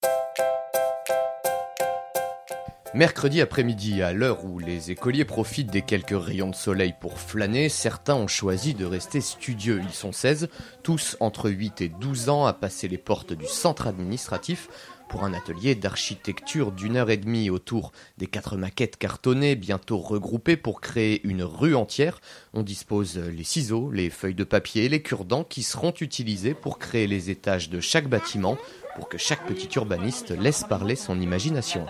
Mercredi après-midi, à l'heure où les écoliers profitent des quelques rayons de soleil pour flâner, certains ont choisi de rester studieux. Ils sont 16, tous entre 8 et 12 ans, à passer les portes du centre administratif pour un atelier d'architecture d'1h30 autour des 4 maquettes cartonnées, bientôt regroupées pour créer une rue entière. On dispose les ciseaux, les feuilles de papier et les cure-dents qui seront utilisés pour créer les étages de chaque bâtiment, pour que chaque petit urbaniste laisse parler son imagination.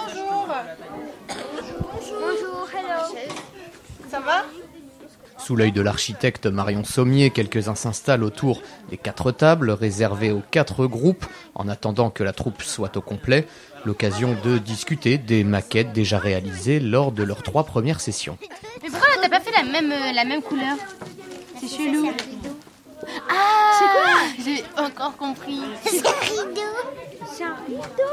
Ça va ? Sous l'œil de l'architecte Marion Sommier, quelques-uns s'installent autour des 4 tables réservées aux 4 groupes en attendant que la troupe soit au complet. L'occasion de discuter des maquettes déjà réalisées lors de leurs 3 premières sessions. Mais pourquoi t'as pas fait la même couleur ? C'est chelou. Ah, c'est quoi ? J'ai encore compris. C'est un rideau. C'est un rideau.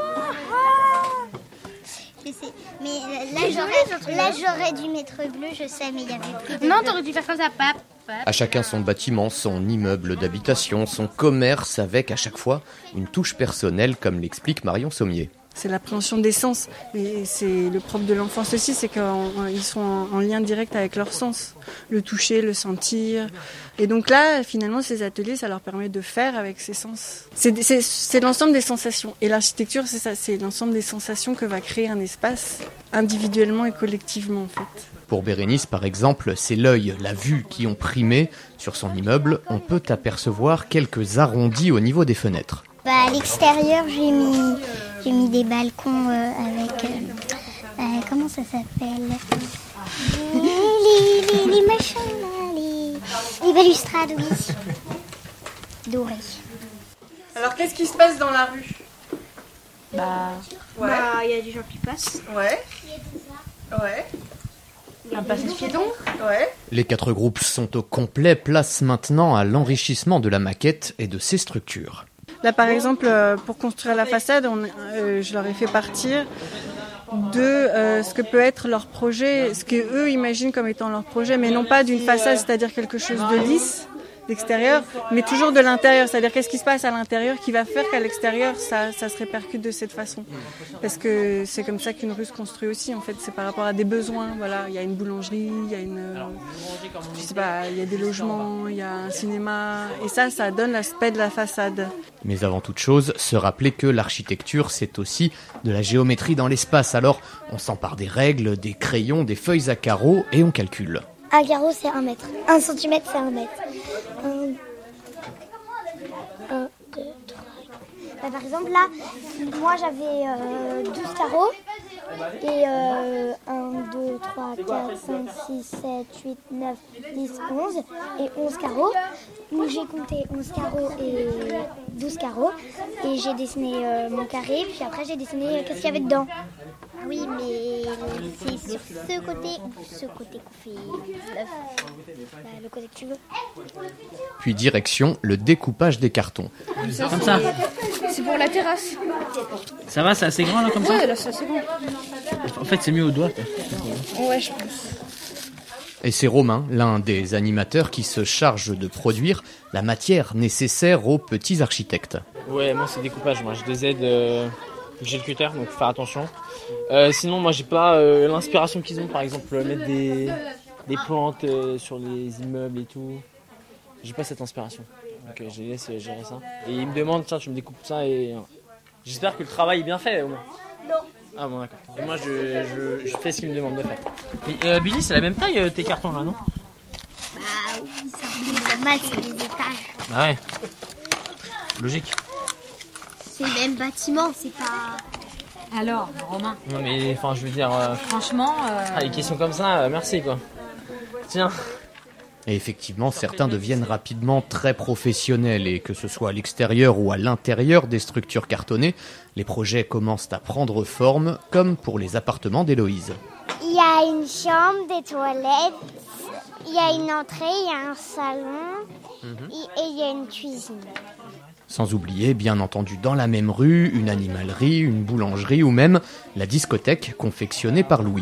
Je sais, mais là j'aurais dû mettre bleu, je sais, mais il y avait plus de Non, bleu. t'aurais dû faire comme ça, pap. À chacun son bâtiment, son immeuble d'habitation, son commerce, avec à chaque fois une touche personnelle, comme l'explique Marion Sommier. C'est l'appréhension des sens. Et c'est le propre de l'enfance aussi, c'est qu'ils sont en lien direct avec leurs sens. Le toucher, le sentir. Et donc là, finalement, ces ateliers, ça leur permet de faire avec ces sens. C'est l'ensemble des sensations. Et l'architecture, c'est ça, c'est l'ensemble des sensations que va créer un espace, individuellement et collectivement, en fait. Pour Bérénice, par exemple, c'est l'œil, la vue qui ont primé. Sur son immeuble, on peut apercevoir quelques arrondis au niveau des fenêtres. À l'extérieur, j'ai mis des balcons avec... comment ça s'appelle ? les machins, là, les balustrades, oui. Dorées. Alors, qu'est-ce qui se passe dans la rue ? Il y a des gens qui passent. Ouais. Ouais. Un passage piéton. Ouais. Les 4 groupes sont au complet, place maintenant à l'enrichissement de la maquette et de ses structures. Là, par exemple, pour construire la façade, je leur ai fait partir de ce que peut être leur projet, ce qu'eux imaginent comme étant leur projet, mais non pas d'une façade, c'est-à-dire quelque chose de lisse, d'extérieur, mais toujours de l'intérieur, c'est-à-dire qu'est-ce qui se passe à l'intérieur qui va faire qu'à l'extérieur, ça se répercute de cette façon. Parce que c'est comme ça qu'une rue se construit aussi, en fait, c'est par rapport à des besoins. Voilà, il y a une boulangerie, il y a je sais pas, il y a des logements, il y a un cinéma, et ça donne l'aspect de la façade. Mais avant toute chose, se rappeler que l'architecture, c'est aussi de la géométrie dans l'espace. Alors, on s'empare des règles, des crayons, des feuilles à carreaux et on calcule. Un carreau, c'est 1 mètre. 1 centimètre, c'est 1 mètre. 1, 2, 3. Par exemple, là, moi, j'avais 12 carreaux. Et 1, 2, 3, 4, 5, 6, 7, 8, 9, 10, 11. Et 11 carreaux. Donc, j'ai compté 11 carreaux et 12 carreaux. Et j'ai dessiné mon carré. Puis après, j'ai dessiné qu'est-ce qu'il y avait dedans. Oui, mais c'est sur ce côté qu'on fait le côté que tu veux. Puis direction le découpage des cartons. Comme ça. C'est pour la terrasse. Ça va, c'est assez grand là comme ça ? Ouais, là, c'est assez grand. En fait, c'est mieux au doigt. Ouais, je pense. Et c'est Romain, l'un des animateurs qui se charge de produire la matière nécessaire aux petits architectes. Ouais, moi c'est découpage. Moi, je les aide. J'ai le cutter, donc faut faire attention. Sinon, moi j'ai pas l'inspiration qu'ils ont, par exemple, mettre des plantes sur les immeubles et tout. J'ai pas cette inspiration. Donc je les laisse gérer ça. Et ils me demandent, tiens, tu me découpes ça et. J'espère que le travail est bien fait au moins. Non. Ah bon, d'accord. Et moi je fais ce qu'ils me demandent de faire. Et Billy, c'est la même taille tes cartons là, non ? Bah oui, c'est normal, c'est des étages. Ah ouais. Logique. C'est le même bâtiment, c'est pas... Alors, Romain, Non mais enfin je veux dire. franchement... Les questions comme ça, merci quoi. Tiens. Et effectivement, certains deviennent rapidement très professionnels et que ce soit à l'extérieur ou à l'intérieur des structures cartonnées, les projets commencent à prendre forme, comme pour les appartements d'Héloïse. Il y a une chambre, des toilettes, il y a une entrée, il y a un salon et il y a une cuisine. Sans oublier, bien entendu, dans la même rue, une animalerie, une boulangerie ou même la discothèque confectionnée par Louis.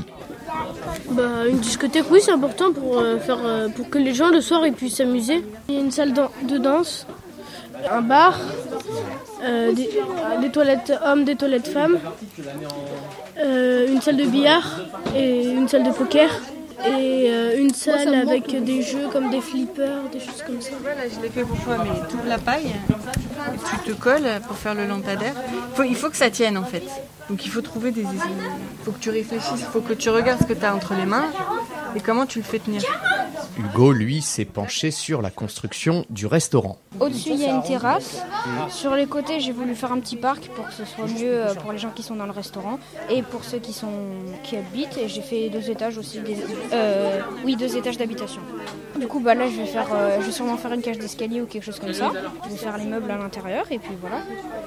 Une discothèque, oui, c'est important pour que les gens le soir ils puissent s'amuser. Il y a une salle de danse, un bar, des toilettes hommes, des toilettes femmes, une salle de billard et une salle de poker. Et une salle avec des jeux comme des flippers, des choses comme ça. Voilà, je l'ai fait pour toi, mais tu ouvres la paille, tu te colles pour faire le lampadaire. Il faut que ça tienne en fait. Donc il faut trouver il faut que tu réfléchisses, il faut que tu regardes ce que tu as entre les mains et comment tu le fais tenir. Hugo, lui, s'est penché sur la construction du restaurant. Au-dessus, il y a une terrasse. Sur les côtés, j'ai voulu faire un petit parc pour que ce soit mieux pour les gens qui sont dans le restaurant et pour ceux qui habitent. Et j'ai fait 2 étages aussi, 2 étages d'habitation. Du coup, là, je vais sûrement faire une cage d'escalier ou quelque chose comme ça. Je vais faire les meubles à l'intérieur et puis voilà.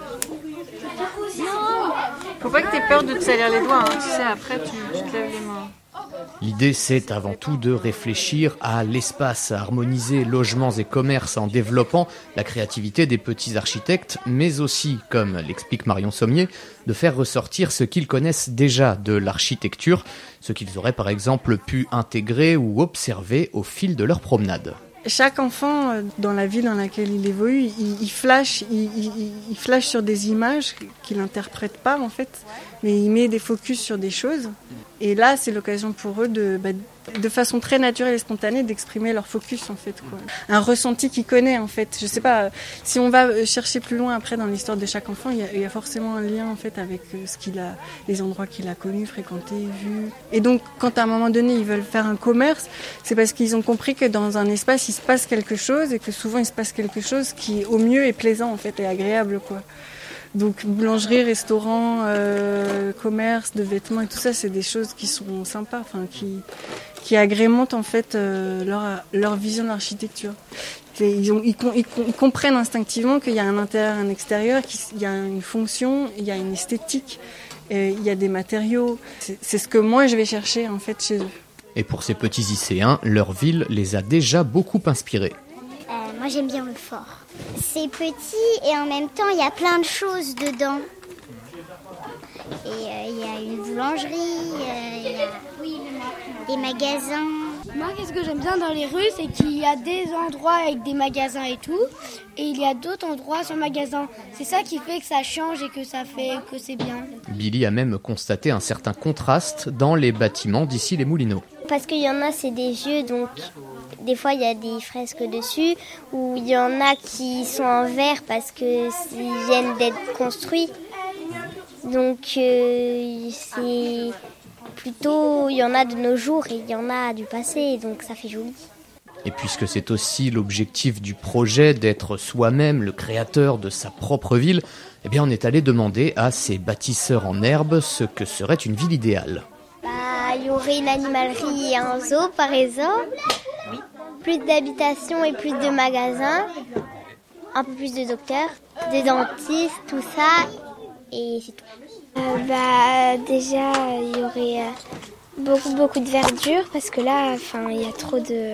Faut pas que t'aies peur de te salir les doigts, hein. Tu sais, après tu te lèves les mains. L'idée, c'est avant tout de réfléchir à l'espace, à harmoniser logements et commerces en développant la créativité des petits architectes, mais aussi, comme l'explique Marion Sommier, de faire ressortir ce qu'ils connaissent déjà de l'architecture, ce qu'ils auraient par exemple pu intégrer ou observer au fil de leur promenade. Chaque enfant, dans la vie dans laquelle il évolue, il flash sur des images qu'il n'interprète pas en fait, mais il met des focus sur des choses. Et là, c'est l'occasion pour eux de façon très naturelle et spontanée d'exprimer leur focus en fait, quoi. Un ressenti qu'il connaît en fait. Je sais pas, si on va chercher plus loin après dans l'histoire de chaque enfant, il y a forcément un lien en fait avec les endroits qu'il a connus, fréquentés, vus. Et donc, quand à un moment donné ils veulent faire un commerce, c'est parce qu'ils ont compris que dans un espace il se passe quelque chose et que souvent il se passe quelque chose qui au mieux est plaisant en fait et agréable, quoi. Donc boulangerie, restaurant, commerce de vêtements et tout ça, c'est des choses qui sont sympas, enfin qui agrémentent en fait leur vision de l'architecture. Ils comprennent instinctivement qu'il y a un intérieur, un extérieur, qu'il y a une fonction, il y a une esthétique, il y a des matériaux. C'est ce que moi je vais chercher en fait chez eux. Et pour ces petits lycéens, leur ville les a déjà beaucoup inspirés. Moi j'aime bien le fort. C'est petit et en même temps il y a plein de choses dedans. Et il y a une boulangerie, il y a des magasins. Moi, qu'est-ce que j'aime bien dans les rues, c'est qu'il y a des endroits avec des magasins et tout, et il y a d'autres endroits sans magasins. C'est ça qui fait que ça change et que ça fait que c'est bien. Billy a même constaté un certain contraste dans les bâtiments d'ici les Moulineaux. Parce qu'il y en a, c'est des vieux, donc des fois il y a des fresques dessus, ou il y en a qui sont en verre parce qu'ils viennent d'être construits. Donc c'est plutôt, il y en a de nos jours et il y en a du passé, donc ça fait joli. Et puisque c'est aussi l'objectif du projet d'être soi-même le créateur de sa propre ville, eh bien on est allé demander à ces bâtisseurs en herbe ce que serait une ville idéale. Il y aurait une animalerie et un zoo par exemple, plus d'habitations et plus de magasins, un peu plus de docteurs, des dentistes, tout ça, et c'est tout. Déjà, il y aurait beaucoup de verdure parce que là, il y a trop de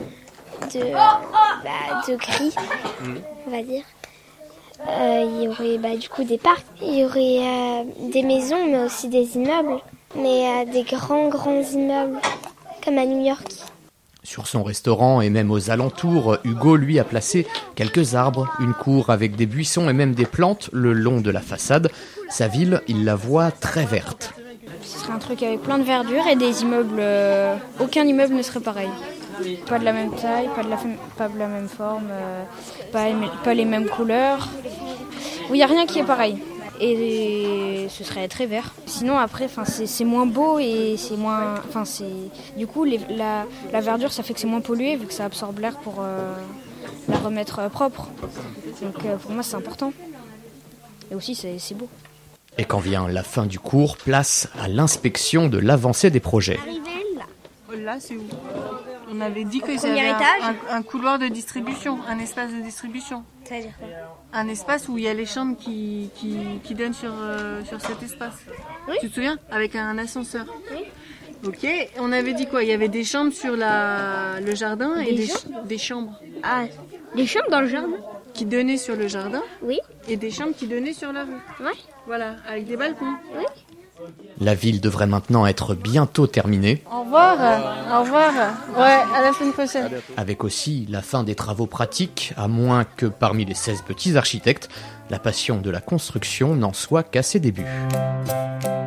gris, on va dire. Il y aurait du coup des parcs, il y aurait des maisons, mais aussi des immeubles, mais des grands immeubles comme à New York. Sur son restaurant et même aux alentours, Hugo, lui, a placé quelques arbres, une cour avec des buissons et même des plantes le long de la façade. Sa ville, il la voit très verte. Ce serait un truc avec plein de verdure et des immeubles. Aucun immeuble ne serait pareil. Pas de la même taille, pas de la même forme, pas les mêmes couleurs. Il n'y a rien qui est pareil. Et ce serait très vert. Sinon après, c'est moins beau et c'est moins. Du coup, la verdure, ça fait que c'est moins pollué vu que ça absorbe l'air pour la remettre propre. Donc pour moi, c'est important. Et aussi, c'est beau. Et quand vient la fin du cours, place à l'inspection de l'avancée des projets. Là, c'est où ? On avait dit que c'était un couloir de distribution, un espace de distribution. C'est-à-dire quoi ? Un espace où il y a les chambres qui donnent sur cet espace. Oui. Tu te souviens ? Avec un ascenseur. Oui. Ok, on avait dit quoi ? Il y avait des chambres sur le jardin et des chambres. Ah, des chambres dans le jardin ? Qui donnaient sur le jardin. Oui. Et des chambres qui donnaient sur la rue. Ouais. Voilà, avec des balcons. Oui. La ville devrait maintenant être bientôt terminée. Au revoir. Au revoir. Ouais, à la semaine prochaine. Avec aussi la fin des travaux pratiques, à moins que parmi les 16 petits architectes, la passion de la construction n'en soit qu'à ses débuts.